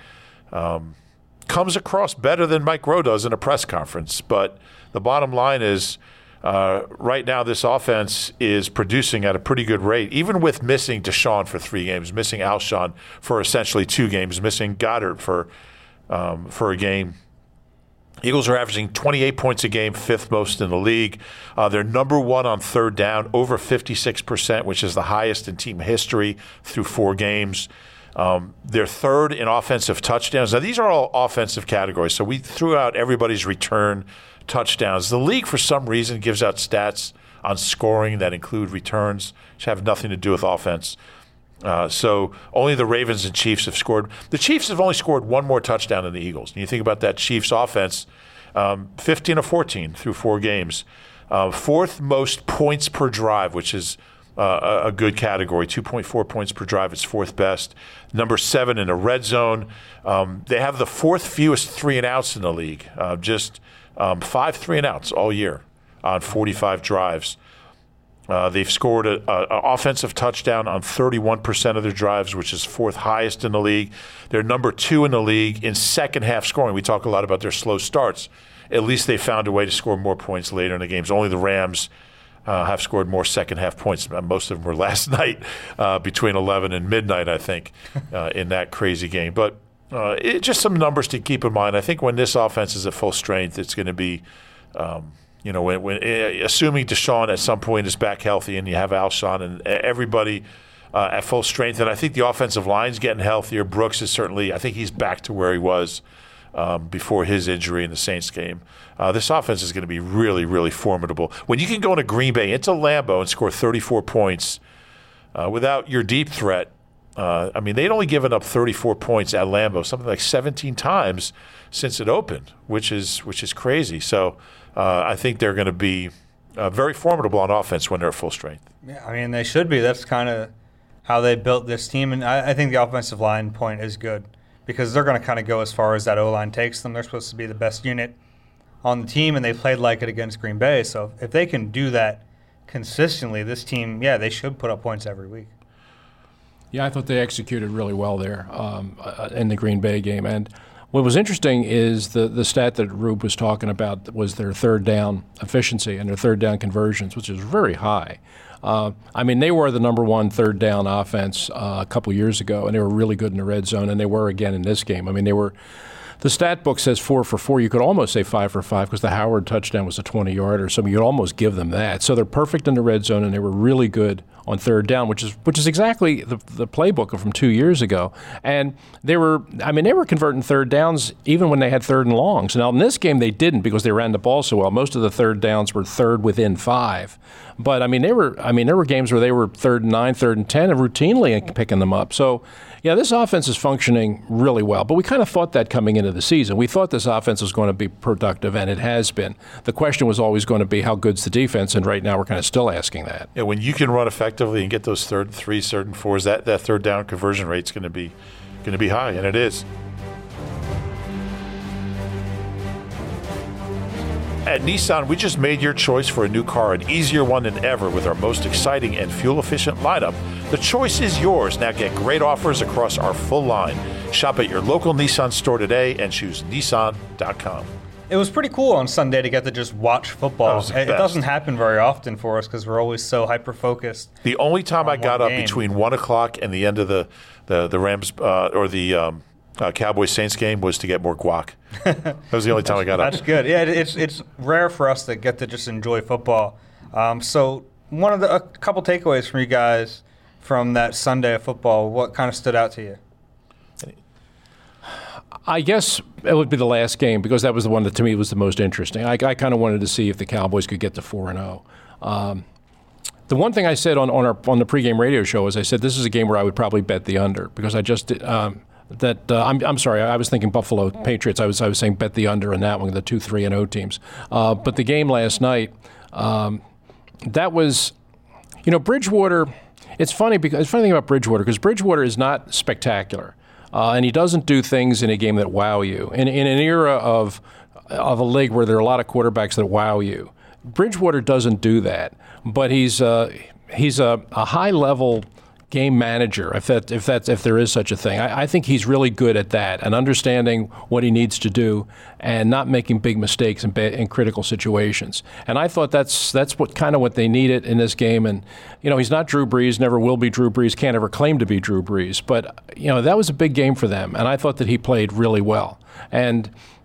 Comes across better than Mike Groh does in a press conference. But the bottom line is, right now this offense is producing at a pretty good rate, even with missing Deshaun for 3 games, missing Alshon for essentially 2 games, missing Goddard for a game. Eagles are averaging 28 points a game, fifth most in the league. They're number one on third down, over 56%, which is the highest in team history through 4 games. They're third in offensive touchdowns. Now, these are all offensive categories, so we threw out everybody's return touchdowns. The league, for some reason, gives out stats on scoring that include returns, which have nothing to do with offense. So only the Ravens and Chiefs have scored. The Chiefs have only scored one more touchdown than the Eagles. And you think about that Chiefs offense, 15 of 14 through 4 games. Fourth most points per drive, which is a good category, 2.4 points per drive. It's fourth best. Number 7 in the red zone. They have the 4th fewest 3-and-outs in the league, just 5 3-and-outs all year on 45 drives. They've scored an offensive touchdown on 31% of their drives, which is 4th highest in the league. They're number 2 in the league in second half scoring. We talk a lot about their slow starts. At least they found a way to score more points later in the games. Only the Rams have scored more second half points. Most of them were last night between 11 and midnight, I think, in that crazy game. But just some numbers to keep in mind. I think when this offense is at full strength, it's going to be assuming Deshaun at some point is back healthy and you have Alshon and everybody at full strength, and I think the offensive line's getting healthier. Brooks is certainly, I think he's back to where he was before his injury in the Saints game. This offense is going to be really, really formidable. When you can go into Green Bay, into Lambeau, and score 34 points without your deep threat, they'd only given up 34 points at Lambeau, something like 17 times since it opened, which is crazy. So I think they're going to be very formidable on offense when they're at full strength. Yeah, they should be. That's kind of how they built this team. And I think the offensive line point is good because they're going to kind of go as far as that O-line takes them. They're supposed to be the best unit on the team, and they played like it against Green Bay. So if they can do that consistently, this team, they should put up points every week. Yeah, I thought they executed really well there in the Green Bay game. And what was interesting is the stat that Rube was talking about was their third down efficiency and their third down conversions, which is very high. They were the number 1 third down offense a couple years ago, and they were really good in the red zone, and they were again in this game. They were. The stat book says 4 for 4. You could almost say 5 for 5 because the Howard touchdown was a 20-yarder, so you'd almost give them that. So they're perfect in the red zone, and they were really good on third down, which is exactly the playbook from 2 years ago. And they were converting third downs even when they had third and longs. Now in this game they didn't because they ran the ball so well. Most of the third downs were third within 5. But there were games where they were 3rd and 9, 3rd and 10, and routinely picking them up. So yeah, this offense is functioning really well. But we kind of thought that coming into the season. We thought this offense was going to be productive, and it has been. The question was always going to be how good's the defense, and right now we're kind of still asking that. Yeah, when you can run effectively and get those third and 3s, third and 4s, that third down conversion rate's going to be high, and it is. At Nissan, we just made your choice for a new car an easier one than ever with our most exciting and fuel-efficient lineup. The choice is yours. Now get great offers across our full line. Shop at your local Nissan store today and choose Nissan.com. It was pretty cool on Sunday to get to just watch football. It best. Doesn't happen very often for us because we're always so hyper-focused. The only time I got up between 1 o'clock and the end of the Rams or the Cowboys-Saints game was to get more guac. That was the only time I got up. That's good. Yeah, it's rare for us to get to just enjoy football. So a couple takeaways from you guys from that Sunday of football. What kind of stood out to you? I guess it would be the last game because that was the one that to me was the most interesting. I kind of wanted to see if the Cowboys could get to 4-0. The one thing I said on the pregame radio show is I said this is a game where I would probably bet the under because I just I'm sorry, I was thinking Buffalo Patriots. I was saying bet the under in that one, the 2-3-0 teams. But the game last night, that was, Bridgewater. It's funny thing about Bridgewater because Bridgewater is not spectacular. And he doesn't do things in a game that wow you. In an era of a league where there are a lot of quarterbacks that wow you, Bridgewater doesn't do that. But he's a high-level game manager, if there is such a thing. I think he's really good at that and understanding what he needs to do and not making big mistakes in critical situations. And I thought that's what they needed in this game. And he's not Drew Brees, never will be Drew Brees, can't ever claim to be Drew Brees. But that was a big game for them, and I thought that he played really well. And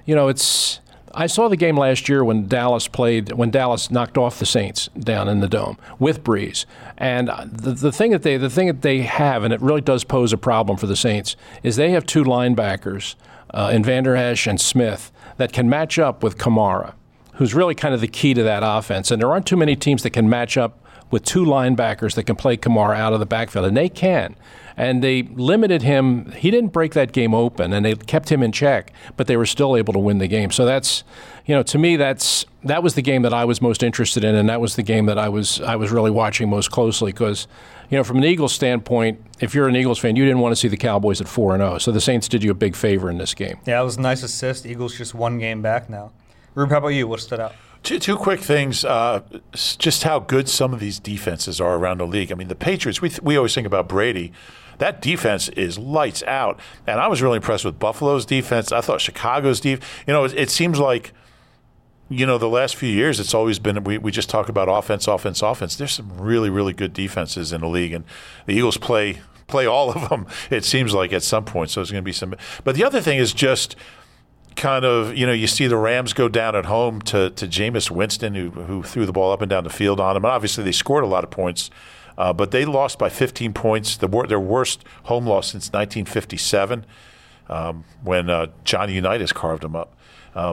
I saw the game last year when Dallas knocked off the Saints down in the Dome with Breeze. And the thing that they have, and it really does pose a problem for the Saints, is they have two linebackers in Van Der Esch and Smith that can match up with Kamara, who's really kind of the key to that offense. And there aren't too many teams that can match up with two linebackers that can play Kamara out of the backfield, and they can. And they limited him. He didn't break that game open, and they kept him in check, but they were still able to win the game. So that's, to me, that was the game that I was most interested in, and that was the game that I was really watching most closely because, from an Eagles standpoint, if you're an Eagles fan, you didn't want to see the Cowboys at 4-0. So the Saints did you a big favor in this game. Yeah, it was a nice assist. Eagles just one game back now. Rube, how about you? What stood out? Two quick things, just how good some of these defenses are around the league. I mean, the Patriots, we always think about Brady. That defense is lights out. And I was really impressed with Buffalo's defense. I thought Chicago's defense, it seems like, the last few years it's always been, we just talk about offense. There's some really, really good defenses in the league. And the Eagles play all of them, it seems like, at some point. So there's going to be some. But the other thing is just kind of, you see the Rams go down at home to Jameis Winston, who threw the ball up and down the field on them. And obviously they scored a lot of points, but they lost by 15 points, their worst home loss since 1957 when Johnny Unitas carved them up.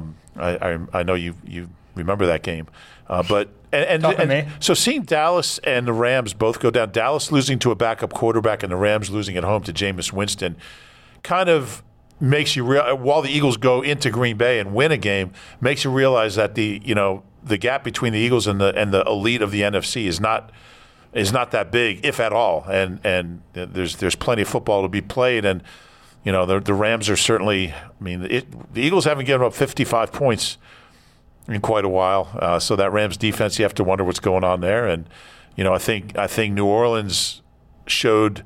I know you remember that game. But so seeing Dallas and the Rams both go down, Dallas losing to a backup quarterback and the Rams losing at home to Jameis Winston, kind of makes you while the Eagles go into Green Bay and win a game, makes you realize that the gap between the Eagles and the elite of the NFC is not that big, if at all. And there's plenty of football to be played. And the Rams are certainly. I mean, the Eagles haven't given up 55 points in quite a while. So that Rams defense, you have to wonder what's going on there. And I think New Orleans showed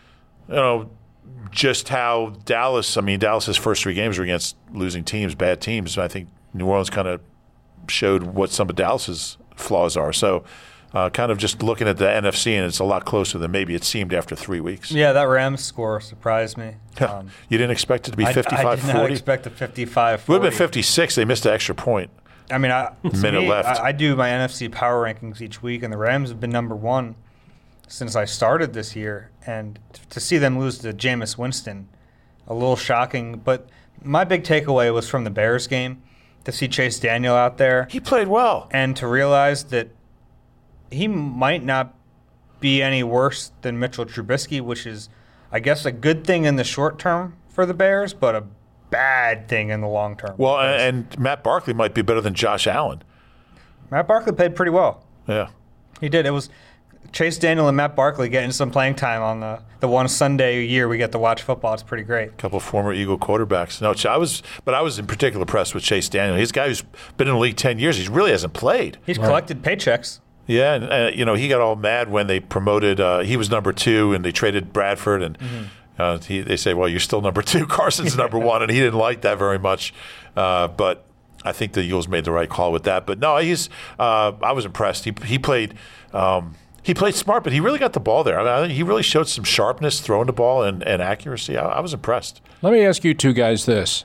just how Dallas's first three games were against losing teams, bad teams. I think New Orleans kind of showed what some of Dallas's flaws are. So kind of just looking at the NFC, and it's a lot closer than maybe it seemed after 3 weeks. Yeah, that Rams score surprised me. You didn't expect it to be 55-40? I did not expect a 55-40. It would have been 56. They missed an extra point. I mean, minute left. I do my NFC power rankings each week, and the Rams have been number one since I started this year, and to see them lose to Jameis Winston, a little shocking. But my big takeaway was from the Bears game, to see Chase Daniel out there. He played well. And to realize that he might not be any worse than Mitchell Trubisky, which is, I guess, a good thing in the short term for the Bears, but a bad thing in the long term. Well, and Matt Barkley might be better than Josh Allen. Matt Barkley played pretty well. Yeah. He did. It was Chase Daniel and Matt Barkley getting some playing time on the one Sunday a year we get to watch football. It's pretty great. A couple of former Eagle quarterbacks. No, I was in particular impressed with Chase Daniel. He's a guy who's been in the league 10 years. He really hasn't played. He's collected paychecks. Yeah, and he got all mad when they promoted. He was number 2, and they traded Bradford, and they say, "Well, you're still number 2. Carson's number 1," and he didn't like that very much. But I think the Eagles made the right call with that. But no, I was impressed. He played. He played smart, but he really got the ball there. I mean, he really showed some sharpness throwing the ball and accuracy. I was impressed. Let me ask you two guys this.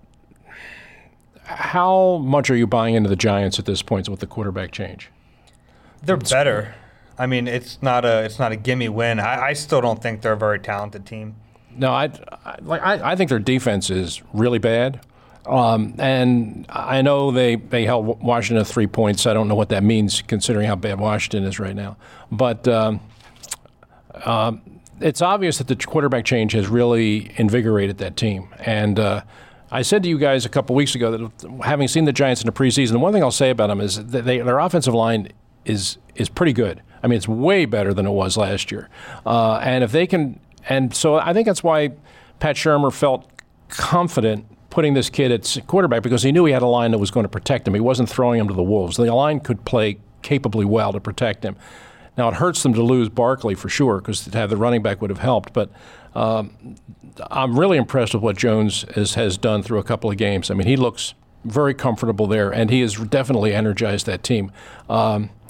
How much are you buying into the Giants at this point with the quarterback change? They're better. I mean, it's not a gimme win. I still don't think they're a very talented team. No, I think their defense is really bad. And I know they held Washington to 3 points. I don't know what that means considering how bad Washington is right now. But it's obvious that the quarterback change has really invigorated that team. And I said to you guys a couple weeks ago that having seen the Giants in the preseason, the one thing I'll say about them is that their offensive line is pretty good. I mean, it's way better than it was last year. And if they can – and so I think that's why Pat Shurmur felt confident putting this kid at quarterback, because he knew he had a line that was going to protect him. He wasn't throwing him to the wolves. The line could play capably well to protect him. Now, it hurts them to lose Barkley for sure, because to have the running back would have helped. But I'm really impressed with what Jones has done through a couple of games. I mean, he looks very comfortable there, and he has definitely energized that team.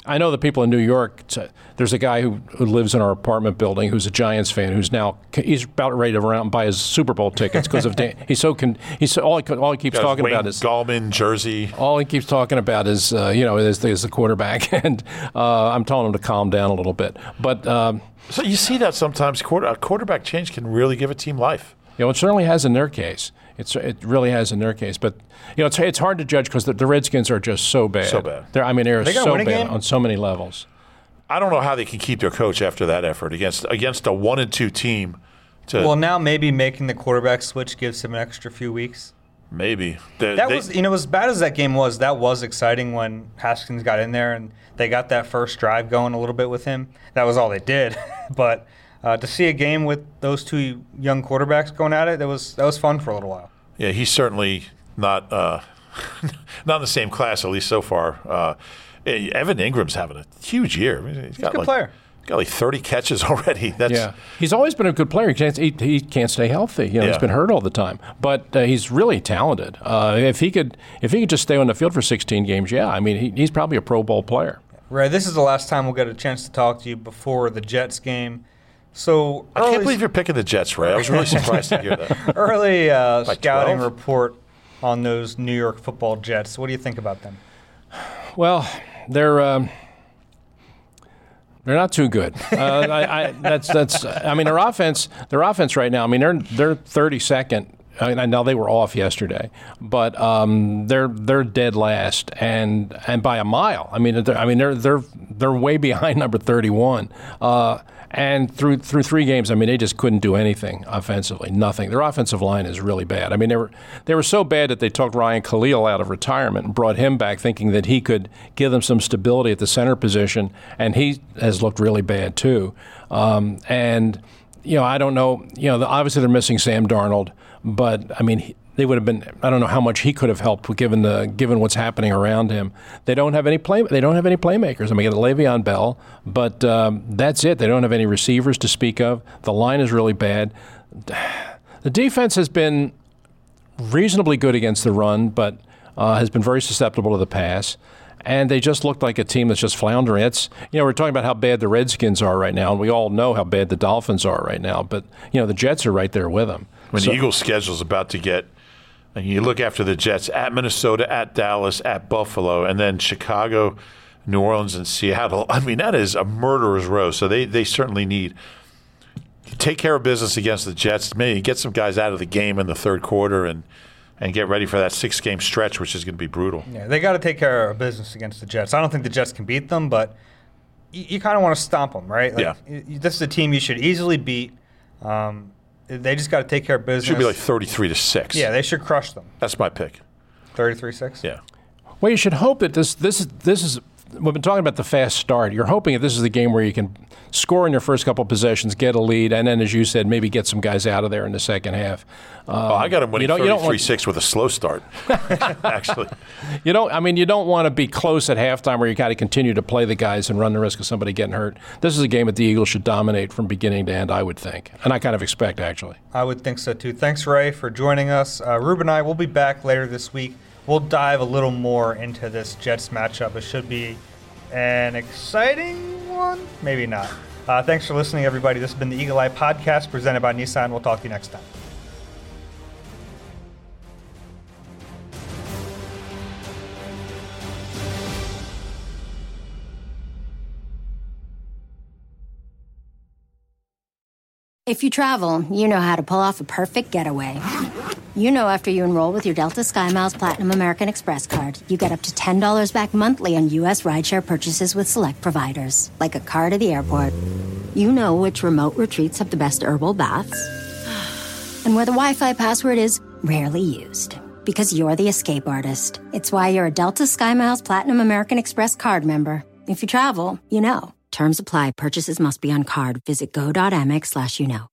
I know the people in New York. There's a guy who lives in our apartment building who's a Giants fan he's about ready to run out and buy his Super Bowl tickets because of all he keeps talking Wayne about is Gallman jersey. All he keeps talking about is is the quarterback, and I'm telling him to calm down a little bit. But so you see that sometimes a quarterback change can really give a team life. It certainly has in their case. It really has in their case, but it's hard to judge because the Redskins are just so bad. So bad. They're so bad on so many levels. I don't know how they can keep their coach after that effort against a 1-2 team. Well, now maybe making the quarterback switch gives him an extra few weeks. Maybe was as bad as that game was. That was exciting when Haskins got in there and they got that first drive going a little bit with him. That was all they did, but. To see a game with those two young quarterbacks going at it, that was fun for a little while. Yeah, he's certainly not not in the same class, at least so far. Evan Ingram's having a huge year. He's a good player. He's got like 30 catches already. He's always been a good player. He can't stay healthy. He's been hurt all the time, but he's really talented. If he could just stay on the field for 16 games, he's probably a Pro Bowl player. Right. This is the last time we'll get a chance to talk to you before the Jets game. So I can't believe you're picking the Jets, Ray. I was really surprised to hear that. Early scouting report on those New York Football Jets. What do you think about them? Well, they're not too good. Their offense right now. I mean, they're 32nd. Now they were off yesterday, but they're dead last and by a mile. They're way behind number 31. And through 3 games, they just couldn't do anything offensively. Nothing. Their offensive line is really bad. They were so bad that they took Ryan Khalil out of retirement and brought him back, thinking that he could give them some stability at the center position, and he has looked really bad too. I don't know. Obviously they're missing Sam Darnold, but they would have been. I don't know how much he could have helped given what's happening around him. They don't have any playmakers. They got Le'Veon Bell, but that's it. They don't have any receivers to speak of. The line is really bad. The defense has been reasonably good against the run, but has been very susceptible to the pass. And they just looked like a team that's just floundering. We're talking about how bad the Redskins are right now, and we all know how bad the Dolphins are right now. But the Jets are right there with them. The Eagles' schedule is about to get. And you look after the Jets at Minnesota, at Dallas, at Buffalo, and then Chicago, New Orleans, and Seattle. That is a murderer's row. So they certainly need to take care of business against the Jets. Maybe get some guys out of the game in the third quarter and get ready for that 6-game stretch, which is going to be brutal. Yeah, they got to take care of business against the Jets. I don't think the Jets can beat them, but you kind of want to stomp them, right? This is a team you should easily beat. They just got to take care of business. It should be like 33-6. Yeah, they should crush them. That's my pick. 33-6? Yeah. Well, you should hope that this is. We've been talking about the fast start. You're hoping that this is the game where you can score in your first couple possessions, get a lead, and then, as you said, maybe get some guys out of there in the second half. I got him winning 33-6 with a slow start, actually. You don't want to be close at halftime where you got to continue to play the guys and run the risk of somebody getting hurt. This is a game that the Eagles should dominate from beginning to end, I would think, and I kind of expect, actually. I would think so, too. Thanks, Ray, for joining us. Rube and I will be back later this week. We'll dive a little more into this Jets matchup. It should be an exciting one. Maybe not. Thanks for listening, everybody. This has been the Eagle Eye Podcast presented by Nissan. We'll talk to you next time. If you travel, you know how to pull off a perfect getaway. You know after you enroll with your Delta SkyMiles Platinum American Express card, you get up to $10 back monthly on U.S. rideshare purchases with select providers, like a car to the airport. You know which remote retreats have the best herbal baths, and where the Wi-Fi password is rarely used. Because you're the escape artist. It's why you're a Delta SkyMiles Platinum American Express card member. If you travel, you know. Terms apply. Purchases must be on card. Visit go.amex/you know.